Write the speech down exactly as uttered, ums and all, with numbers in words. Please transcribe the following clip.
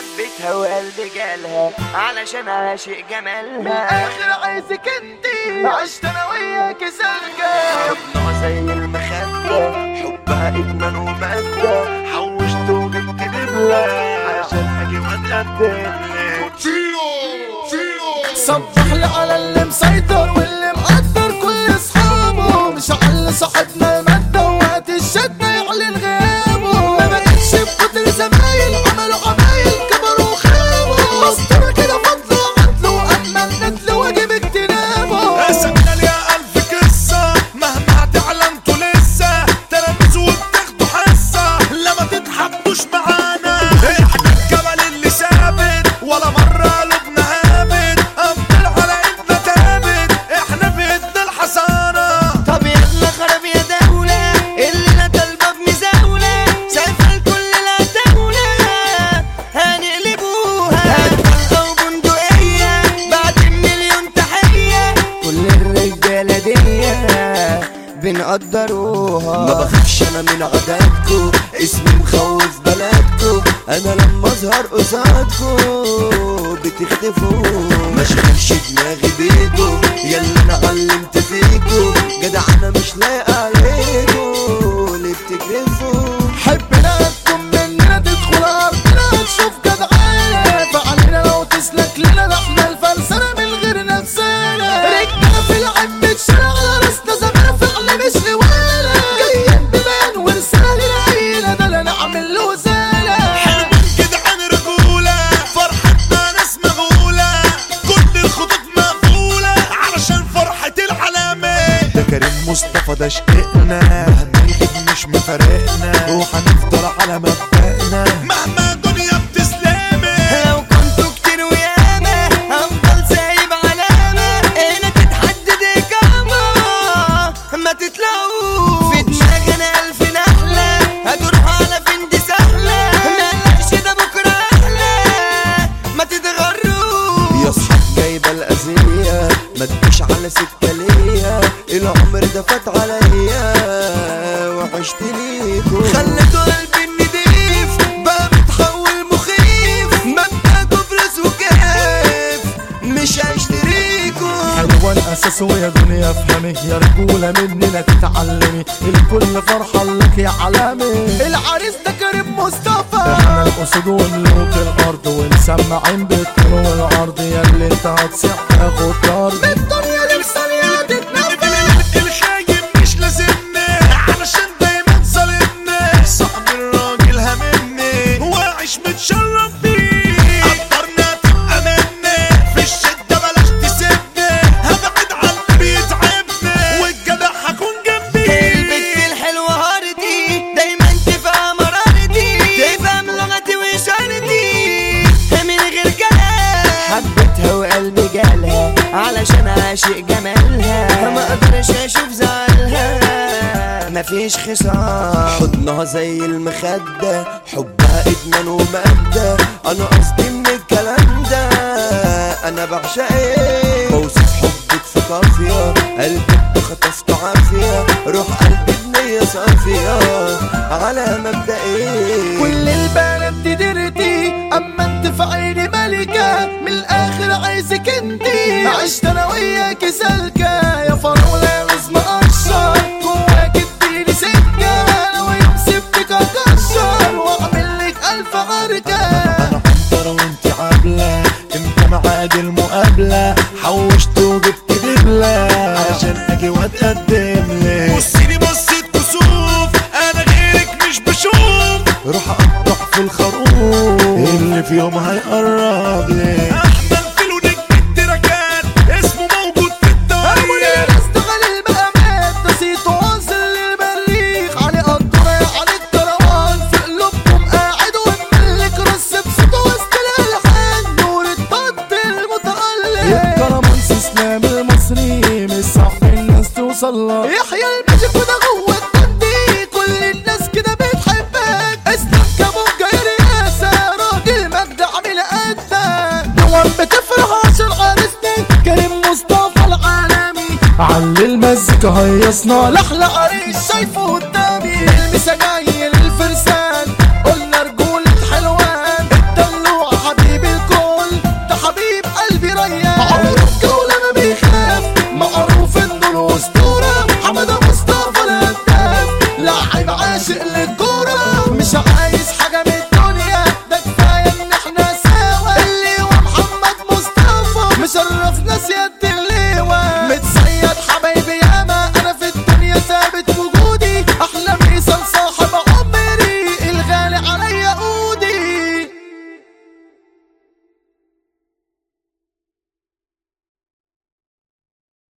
حبيتها وقلبي جالها علشان عاشق جمالها. من الاخر عايزك انتي عشت انا وياك سلكة حضنها زي المخدة حبها ادمان ومادة حوشت وجبت دبلة علشان اجي واتقدم صبح لي على اللي مسيطر واللي مقدر كل اصحابه مش على صاحبنا المادة وقت الشدة يعلن غيابه. ما بقتش بقدر زمايل عملوا عمايل كبروا وخابوا مسطرة كده فضلوا عدلوا اما الندل واجب اجتنابه. سجل يا الف قصة مهما هتعلنتوا لسه تلاميذ وبتاخدوا حصة لما تتحبوش معانا. احنا الجبل اللي ثابت ولا مرة قلوبنا هابت افضل على ايدنا تابت احنا في ايدنا الحصانة. طب يلا خرب يا دولة اللي لا طالبة بمزاولة شايفة الكل لا دولة هنقلبوها هتبقى وبندقية بعد مليون تحية كل الرجالة دي بنقدروها. ما بخافش انا من عددكو اسمي مخوف بلدكو انا لما اظهر قصادكو بتختفوا. ما شغلش دماغي بيكو يلا انا علمت فيكو جدع انا مش لايق عليكو اللي بتكرفوا. حبنا تكون مننا تدخل ارضنا تشوف جدعانة فعلينا لو تسلك لنا احنا الفلسفة من غير نفسنا. رجعنا في العين بتشرع على راسنا زمان فعلا مش لوانا جايين ببان ورسالة للعيلة ده لا نعمل له زالة. حلو كده عن رجولة فرحتنا ناس مغولة كل الخطوط مقفولة علشان فرحة العلامة. ده كريم مصطفى ده شقنا هنجيب مش مفارقنا وهنفضل على مبدأنا مهما الدنيا بتسلمي. لو كنتوا كتير وياما هفضل سايب علامة هنا تتحدد إقامة ما تطلعوا في دماغي أنا ألف نحلة هتروح على فين دي سهلة مقلقش ده بكرة أحلى ما تتغروا. يا صحاب جايبة الأذية ما تجيش على سكة ليا العمر ده فات عليا وعشت ليكو. خليتوا قلبي النضيف بقى متحول مخيف مبدأكوا فلوس وكيف مش هشتريكوا. حلوة الأساس ويا دنيا افهمي يا رجولة مننا تتعلمي الكل فرحة لك يا علامي. العريس ده كريم مصطفى احنا الأسود وملوك الأرض ونسمعين بالطول والعرض يا اللي انت هتصيح تاخد طرد الدنيا دي بثانية تتنفس. الخايب مش لازمني علشان دايما ظالمني صعب الراجل هممني واعيش متشرف بيه قدرنا تبقى مني في الشدة بلاش تسيبني هبعد عن اللي بيتعبني والجدع هكون جنبي. البت الحلوة هاردي دايما تفهم مرارتي تفهم لغتي وإشارتي من غير كلام. حبيتها وقلبي جالها علشان عاشق جمالها ما اقدرش اشوف زعلها مفيش خصام. حضنها زي المخدة حبها ادمان ومادة انا قصدي من الكلام ده انا بعشق ايه بوصف حبك في قافية قلبك خطفت عافية روح قلبي بنية صافية على مبدأ ايه. كل البنات دي درتي اما انت في عيني ملكة من الاخر عايزك انتي عشت انا وياك سلكة يا فراولة لازم اقشر جواك اديني سكة انا ويوم سبتك اكشر واعمل لك الف عركة. انا حضر وانت عابلة امتى معاد المقابلة حوشت وجبت دبلة عشان اجي واتقدم لك. بصيني بصة كسوف انا غيرك مش بشوف روح اقطع في الخروف اللي في يوم هيقرب لك. احمد فيلو نجم التراكات اسمه موجود في الدنيا. اشتغل المقامات ده صيته واصل للمريخ علي قدرة على الكروان في قلوبكم قاعد وملك رص بصوته وسط الالحان نور الضد المتألق. الكرمانس اسلام المصري مش صعب الناس توصل له يحيى الماجيك وده جوه الدندي كل الناس كده بتحبك اسلام كابونجا يا رئاسة راجل مجد عامل قدك دوام بتفرح عشان عرسني كريم مصطفى العالمي علي المزيكا هيصنا لحلة عريس شايفه